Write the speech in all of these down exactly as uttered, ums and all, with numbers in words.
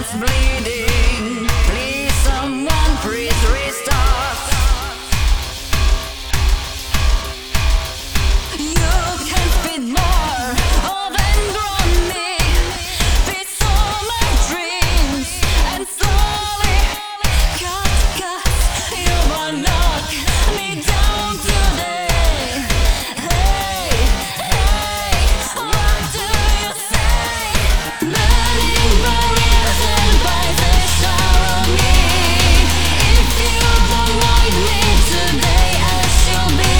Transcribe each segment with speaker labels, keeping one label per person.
Speaker 1: hands bleeding. Please, someone, please restart. You can feed more, oh, then grow me. Feed all my dreams and slowly cut, cut. You will knock me down today. Hey, hey, what do you say? Burning barriers and vices surround me. If you don't like me today, I shall be.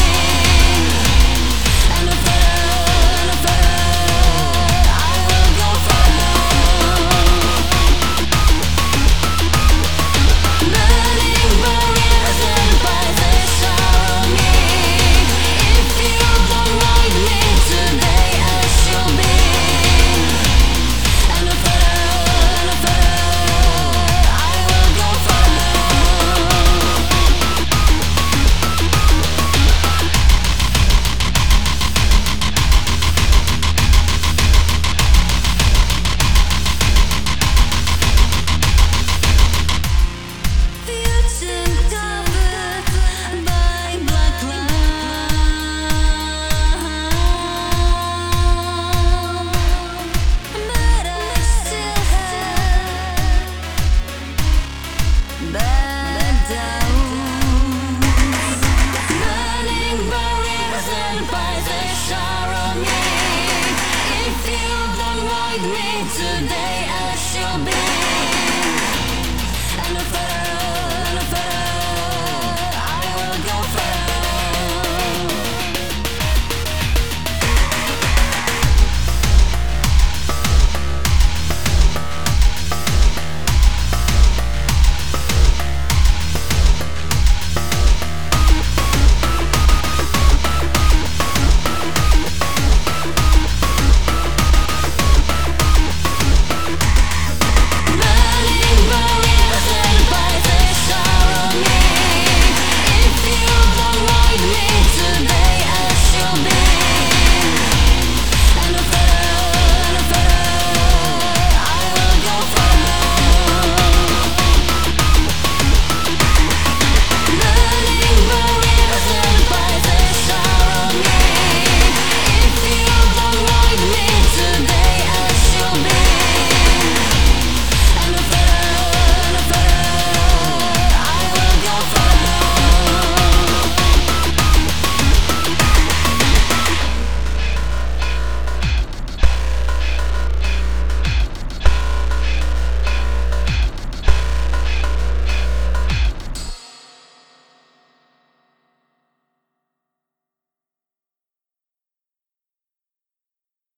Speaker 1: And further, and further, I will go further. Burning barriers and vices surround me. If you don't like me today, I shall be. And further, and further, I will go further. Future covered by black cloud, but I still have bad doubts. Burning barriers and vices surround me. If you don't like me today, I shall be.